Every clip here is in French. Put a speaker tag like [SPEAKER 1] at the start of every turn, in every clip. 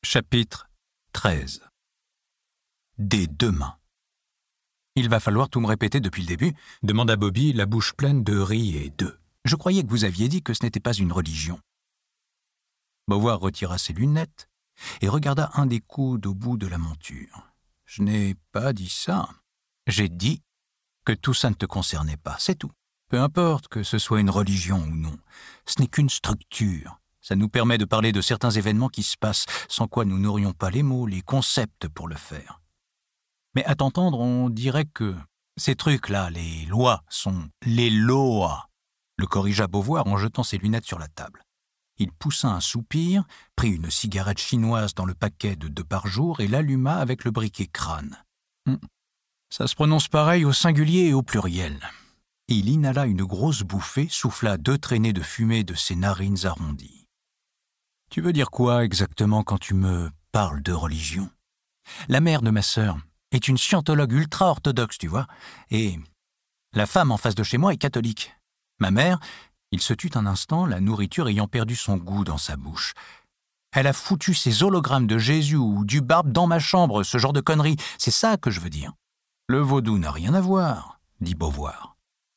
[SPEAKER 1] Chapitre 13. Des deux mains. Il va falloir tout me répéter depuis le début, demanda Bobby, la bouche pleine de riz et d'œufs. Je croyais que vous aviez dit que ce n'était pas une religion. Beauvoir retira ses lunettes et regarda un des coudes au bout de la monture. Je n'ai pas dit ça. J'ai dit que tout ça ne te concernait pas, c'est tout. Peu importe que ce soit une religion ou non, ce n'est qu'une structure. Ça nous permet de parler de certains événements qui se passent, sans quoi nous n'aurions pas les mots, les concepts pour le faire. Mais à t'entendre, on dirait que ces trucs-là, les lois, sont les lois, le corrigea Beauvoir en jetant ses lunettes sur la table. Il poussa un soupir, prit une cigarette chinoise dans le paquet de 2 par jour et l'alluma avec le briquet crâne. Ça se prononce pareil au singulier et au pluriel. Il inhala une grosse bouffée, souffla 2 traînées de fumée de ses narines arrondies. Tu veux dire quoi exactement quand tu me parles de religion? La mère de ma sœur est une scientologue ultra-orthodoxe, tu vois, et la femme en face de chez moi est catholique. Ma mère, il se tut un instant, la nourriture ayant perdu son goût dans sa bouche. Elle a foutu ses hologrammes de Jésus ou du barbe dans ma chambre, ce genre de conneries, c'est ça que je veux dire. Le vaudou n'a rien à voir, dit Beauvoir.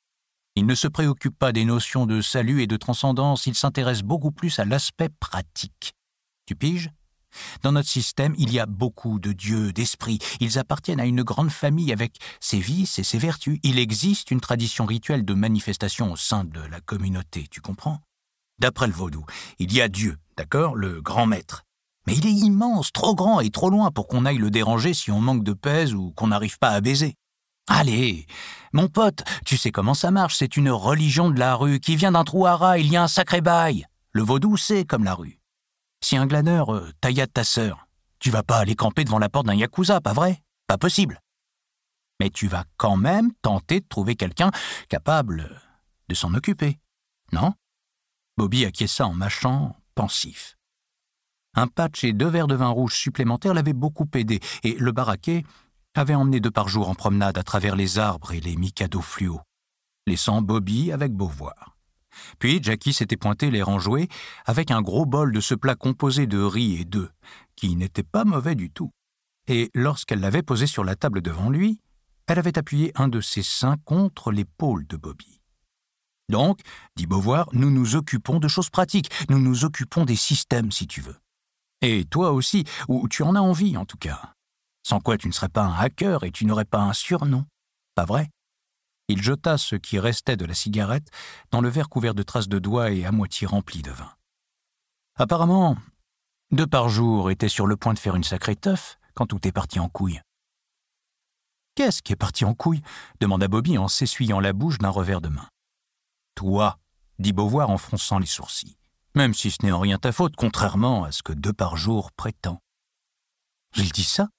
[SPEAKER 1] Il ne se préoccupe pas des notions de salut et de transcendance, il s'intéresse beaucoup plus à l'aspect pratique. Tu piges? Dans notre système, il y a beaucoup de dieux, d'esprits. Ils appartiennent à une grande famille avec ses vices et ses vertus. Il existe une tradition rituelle de manifestation au sein de la communauté, tu comprends? D'après le vaudou, il y a Dieu, d'accord, le grand maître. Mais il est immense, trop grand et trop loin pour qu'on aille le déranger si on manque de pèse ou qu'on n'arrive pas à baiser. Allez, mon pote, tu sais comment ça marche, c'est une religion de la rue qui vient d'un trou à rats, il y a un sacré bail. Le vaudou, c'est comme la rue. Si un glaneur taillade ta sœur, tu vas pas aller camper devant la porte d'un yakuza, pas vrai? Pas possible. Mais tu vas quand même tenter de trouver quelqu'un capable de s'en occuper, non? Bobby acquiesça en mâchant, pensif. Un patch et 2 verres de vin rouge supplémentaires l'avaient beaucoup aidé, et le baraquet avait emmené 2 par jour en promenade à travers les arbres et les mikados fluo, laissant Bobby avec Beauvoir. Puis Jackie s'était pointé l'air enjoué avec un gros bol de ce plat composé de riz et d'œufs, qui n'était pas mauvais du tout. Et lorsqu'elle l'avait posé sur la table devant lui, elle avait appuyé un de ses seins contre l'épaule de Bobby. Donc, dit Beauvoir, nous nous occupons de choses pratiques, nous nous occupons des systèmes, si tu veux. Et toi aussi, ou tu en as envie en tout cas. Sans quoi tu ne serais pas un hacker et tu n'aurais pas un surnom. Pas vrai? Il jeta ce qui restait de la cigarette dans le verre couvert de traces de doigts et à moitié rempli de vin. Apparemment, 2 par jour était sur le point de faire une sacrée teuf quand tout est parti en couille. Qu'est-ce qui est parti en couille? Demanda Bobby en s'essuyant la bouche d'un revers de main. Toi, dit Beauvoir en fronçant les sourcils, même si ce n'est en rien ta faute, contrairement à ce que 2 par jour prétend. Il dit ça?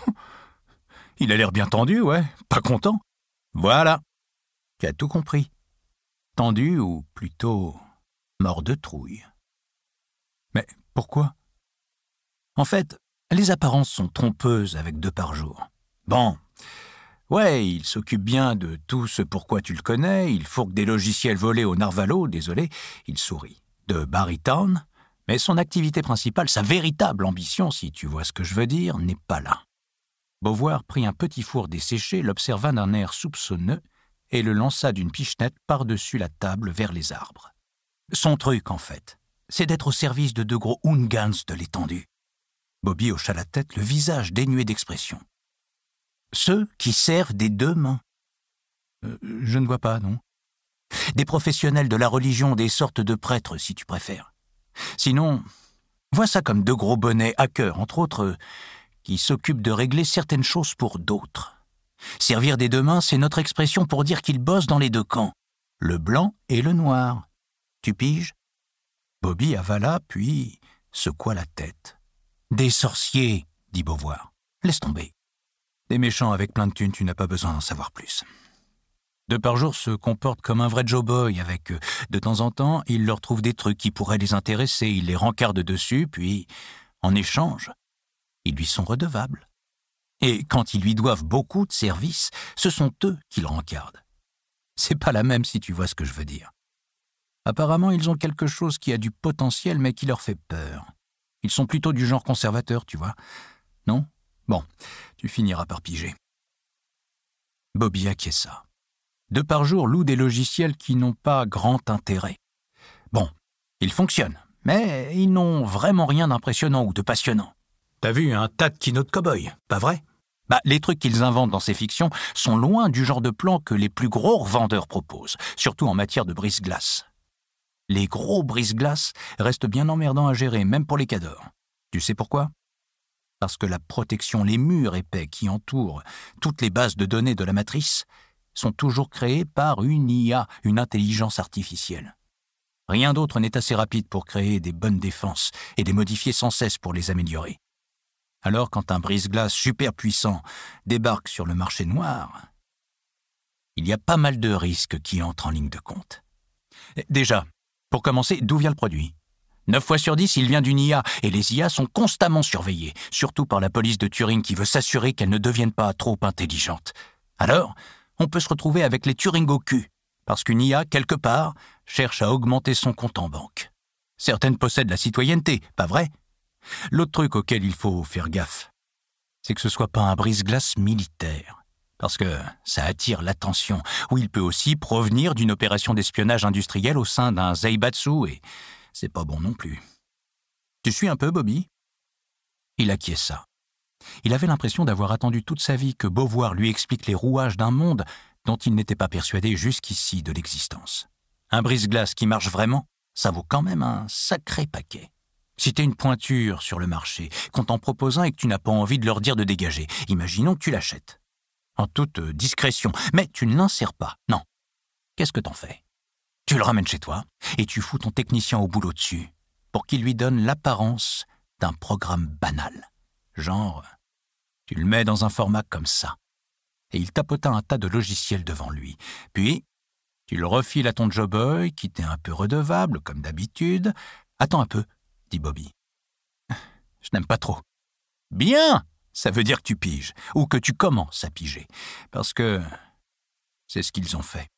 [SPEAKER 1] Il a l'air bien tendu, ouais, pas content. Voilà, tu as tout compris. Tendu ou plutôt mort de trouille. Mais pourquoi? En fait, les apparences sont trompeuses avec 2 par jour. Bon, ouais, il s'occupe bien de tout ce pourquoi tu le connais, il fourgue des logiciels volés au narvalo, désolé, il sourit, de Barrytown, mais son activité principale, sa véritable ambition, si tu vois ce que je veux dire, n'est pas là. Beauvoir prit un petit four desséché, l'observa d'un air soupçonneux et le lança d'une pichenette par-dessus la table vers les arbres. Son truc, en fait, c'est d'être au service de 2 gros Hoongans de l'étendue. Bobby hocha la tête, le visage dénué d'expression. Ceux qui servent des 2 mains. Je ne vois pas, non. Des professionnels de la religion, des sortes de prêtres, si tu préfères. Sinon, vois ça comme 2 gros bonnets hackers, entre autres, qui s'occupent de régler certaines choses pour d'autres. Servir des 2 mains, c'est notre expression pour dire qu'ils bossent dans les 2 camps, le blanc et le noir. Tu piges? Bobby avala, puis secoua la tête. Des sorciers, dit Beauvoir. Laisse tomber. Des méchants avec plein de thunes, tu n'as pas besoin d'en savoir plus. 2 par jour se comporte comme un vrai Joe Boy avec eux. De temps en temps, il leur trouve des trucs qui pourraient les intéresser, il les rencarde dessus, puis, en échange, ils lui sont redevables. Et quand ils lui doivent beaucoup de services, ce sont eux qui le rencardent. C'est pas la même si tu vois ce que je veux dire. Apparemment, ils ont quelque chose qui a du potentiel mais qui leur fait peur. Ils sont plutôt du genre conservateur, tu vois. Non? Bon, tu finiras par piger. Bobby acquiesça. 2 par jour louent des logiciels qui n'ont pas grand intérêt. Bon, ils fonctionnent, mais ils n'ont vraiment rien d'impressionnant ou de passionnant. T'as vu un tas de kinos de cow-boys, pas vrai? Les trucs qu'ils inventent dans ces fictions sont loin du genre de plan que les plus gros revendeurs proposent, surtout en matière de brise-glace. Les gros brise-glace restent bien emmerdants à gérer, même pour les cadors. Tu sais pourquoi? Parce que la protection, les murs épais qui entourent toutes les bases de données de la matrice sont toujours créés par une IA, une intelligence artificielle. Rien d'autre n'est assez rapide pour créer des bonnes défenses et les modifier sans cesse pour les améliorer. Alors quand un brise-glace super puissant débarque sur le marché noir, il y a pas mal de risques qui entrent en ligne de compte. Déjà, pour commencer, d'où vient le produit? 9 fois sur 10, il vient d'une IA, et les IA sont constamment surveillées, surtout par la police de Turing qui veut s'assurer qu'elles ne deviennent pas trop intelligentes. Alors, on peut se retrouver avec les Turing au cul, parce qu'une IA, quelque part, cherche à augmenter son compte en banque. Certaines possèdent la citoyenneté, pas vrai? L'autre truc auquel il faut faire gaffe, c'est que ce soit pas un brise-glace militaire, parce que ça attire l'attention, ou il peut aussi provenir d'une opération d'espionnage industriel au sein d'un Zaibatsu, et c'est pas bon non plus. Tu suis un peu, Bobby? Il acquiesça. Il avait l'impression d'avoir attendu toute sa vie que Beauvoir lui explique les rouages d'un monde dont il n'était pas persuadé jusqu'ici de l'existence. Un brise-glace qui marche vraiment, ça vaut quand même un sacré paquet. Si t'es une pointure sur le marché, qu'on t'en propose un et que tu n'as pas envie de leur dire de dégager, imaginons que tu l'achètes. En toute discrétion, mais tu ne l'insères pas, non. Qu'est-ce que t'en fais? Tu le ramènes chez toi et tu fous ton technicien au boulot dessus pour qu'il lui donne l'apparence d'un programme banal. Genre, tu le mets dans un format comme ça. Et il tapota un tas de logiciels devant lui. Puis, tu le refiles à ton job-boy qui t'est un peu redevable, comme d'habitude. Attends un peu, dit Bobby. Je n'aime pas trop. Bien! Ça veut dire que tu piges, ou que tu commences à piger. Parce que c'est ce qu'ils ont fait.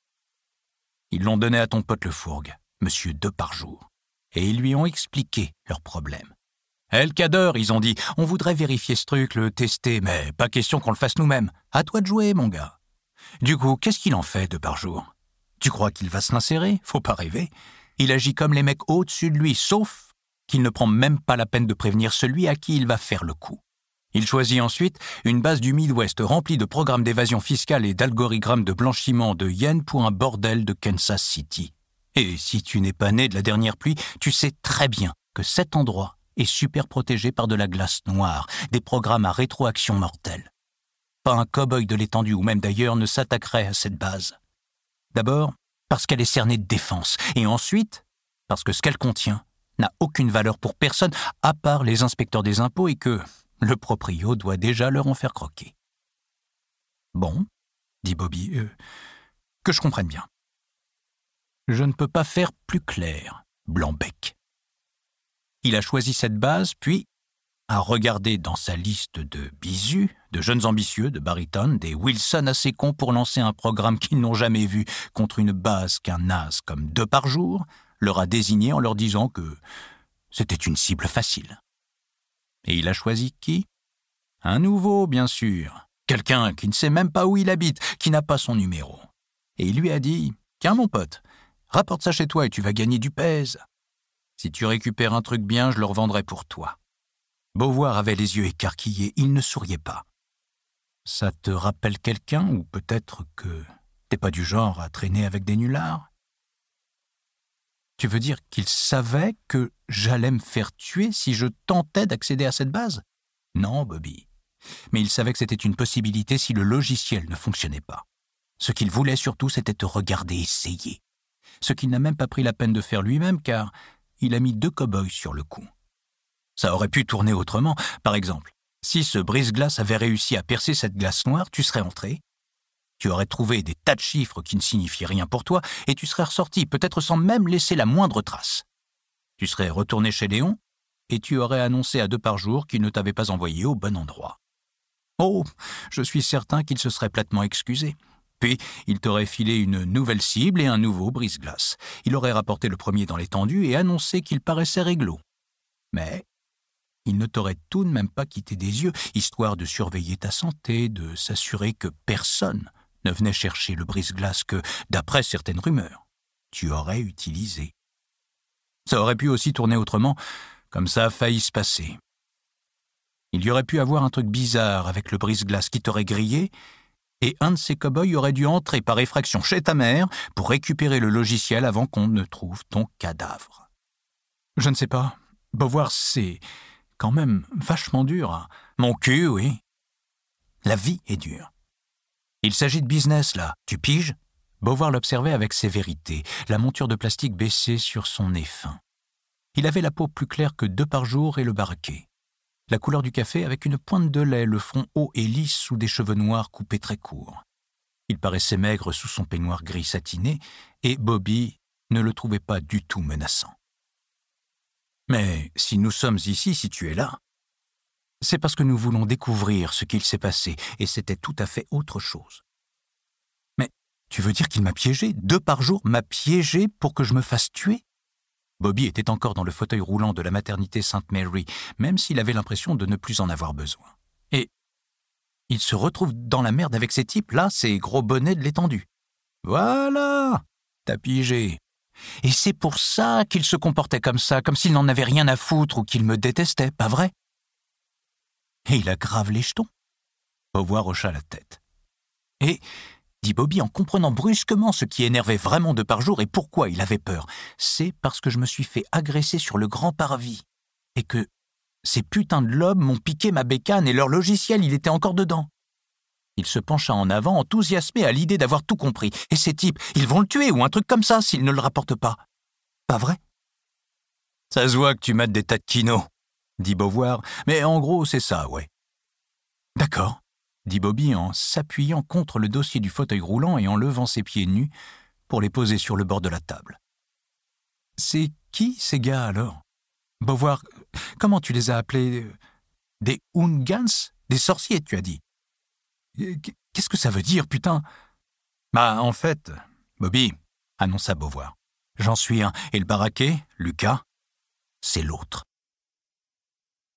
[SPEAKER 1] Ils l'ont donné à ton pote le fourgue, monsieur 2 par jour. Et ils lui ont expliqué leurs problèmes. El Cador, ils ont dit, on voudrait vérifier ce truc, le tester, mais pas question qu'on le fasse nous-mêmes. À toi de jouer, mon gars. Du coup, qu'est-ce qu'il en fait 2 par jour? Tu crois qu'il va se l'insérer? Faut pas rêver. Il agit comme les mecs au-dessus de lui, sauf qu'il ne prend même pas la peine de prévenir celui à qui il va faire le coup. Il choisit ensuite une base du Midwest remplie de programmes d'évasion fiscale et d'algorithmes de blanchiment de yens pour un bordel de Kansas City. Et si tu n'es pas né de la dernière pluie, tu sais très bien que cet endroit est super protégé par de la glace noire, des programmes à rétroaction mortelle. Pas un cow-boy de l'étendue ou même d'ailleurs ne s'attaquerait à cette base. D'abord, parce qu'elle est cernée de défense, et ensuite, parce que ce qu'elle contient n'a aucune valeur pour personne à part les inspecteurs des impôts et que le proprio doit déjà leur en faire croquer. Bon, dit Bobby, que je comprenne bien. Je ne peux pas faire plus clair, Blanc-bec. Il a choisi cette base, puis a regardé dans sa liste de bisous, de jeunes ambitieux, de barytones, des Wilson assez cons pour lancer un programme qu'ils n'ont jamais vu contre une base qu'un naze comme 2 par jour leur a désigné en leur disant que c'était une cible facile. Et il a choisi qui? Un nouveau, bien sûr. Quelqu'un qui ne sait même pas où il habite, qui n'a pas son numéro. Et il lui a dit « Tiens, mon pote, rapporte ça chez toi et tu vas gagner du pèse. Si tu récupères un truc bien, je le revendrai pour toi. » Beauvoir avait les yeux écarquillés, il ne souriait pas. « Ça te rappelle quelqu'un ou peut-être que t'es pas du genre à traîner avec des nullards? » Tu veux dire qu'il savait que j'allais me faire tuer si je tentais d'accéder à cette base? Non, Bobby. Mais il savait que c'était une possibilité si le logiciel ne fonctionnait pas. Ce qu'il voulait surtout, c'était te regarder essayer. Ce qu'il n'a même pas pris la peine de faire lui-même, car il a mis 2 cow-boys sur le coup. Ça aurait pu tourner autrement. Par exemple, si ce brise-glace avait réussi à percer cette glace noire, tu serais entré. Tu aurais trouvé des tas de chiffres qui ne signifiaient rien pour toi et tu serais ressorti, peut-être sans même laisser la moindre trace. Tu serais retourné chez Léon et tu aurais annoncé à 2 par jour qu'il ne t'avait pas envoyé au bon endroit. Oh, je suis certain qu'il se serait platement excusé. Puis, il t'aurait filé une nouvelle cible et un nouveau brise-glace. Il aurait rapporté le premier dans l'étendue et annoncé qu'il paraissait réglo. Mais Il ne t'aurait tout de même pas quitté des yeux, histoire de surveiller ta santé, de s'assurer que personne ne venait chercher le brise-glace que, d'après certaines rumeurs, tu aurais utilisé. Ça aurait pu aussi tourner autrement, comme ça a failli se passer. Il y aurait pu avoir un truc bizarre avec le brise-glace qui t'aurait grillé, et un de ces cow-boys aurait dû entrer par effraction chez ta mère pour récupérer le logiciel avant qu'on ne trouve ton cadavre. Je ne sais pas. Beauvoir, c'est quand même vachement dur. Hein. Mon cul, oui. La vie est dure. Il s'agit de business, là. Tu piges ? Beauvoir l'observait avec sévérité, la monture de plastique baissée sur son nez fin. Il avait la peau plus claire que 2 par jour et le baraquet. La couleur du café avec une pointe de lait, le front haut et lisse sous des cheveux noirs coupés très courts. Il paraissait maigre sous son peignoir gris satiné, et Bobby ne le trouvait pas du tout menaçant. Mais si nous sommes ici, si tu es là, c'est parce que nous voulons découvrir ce qu'il s'est passé, et c'était tout à fait autre chose. Mais tu veux dire qu'il m'a piégé ? 2 par jour m'a piégé pour que je me fasse tuer ? Bobby était encore dans le fauteuil roulant de la maternité Sainte Mary, même s'il avait l'impression de ne plus en avoir besoin. Et il se retrouve dans la merde avec ces types, là, ces gros bonnets de l'étendue. Voilà, t'as pigé. Et c'est pour ça qu'il se comportait comme ça, comme s'il n'en avait rien à foutre ou qu'il me détestait, pas vrai ? Et il a grave les jetons. Beauvoir hocha la tête. Et, dit Bobby en comprenant brusquement ce qui énervait vraiment 2 par jour et pourquoi il avait peur, c'est parce que je me suis fait agresser sur le grand parvis et que ces putains de lobes m'ont piqué ma bécane et leur logiciel, il était encore dedans. Il se pencha en avant, enthousiasmé à l'idée d'avoir tout compris. Et ces types, ils vont le tuer ou un truc comme ça s'ils ne le rapportent pas. Pas vrai ? Ça se voit que tu mates des tas de kinos, dit Beauvoir, mais en gros, c'est ça, ouais. D'accord, dit Bobby en s'appuyant contre le dossier du fauteuil roulant et en levant ses pieds nus pour les poser sur le bord de la table. C'est qui ces gars alors ? Beauvoir, comment tu les as appelés ? Des Ungans ? Des sorciers, tu as dit. Qu'est-ce que ça veut dire, putain ? Bah, en fait, Bobby, annonça Beauvoir. J'en suis un, et le baraquet, Lucas, c'est l'autre.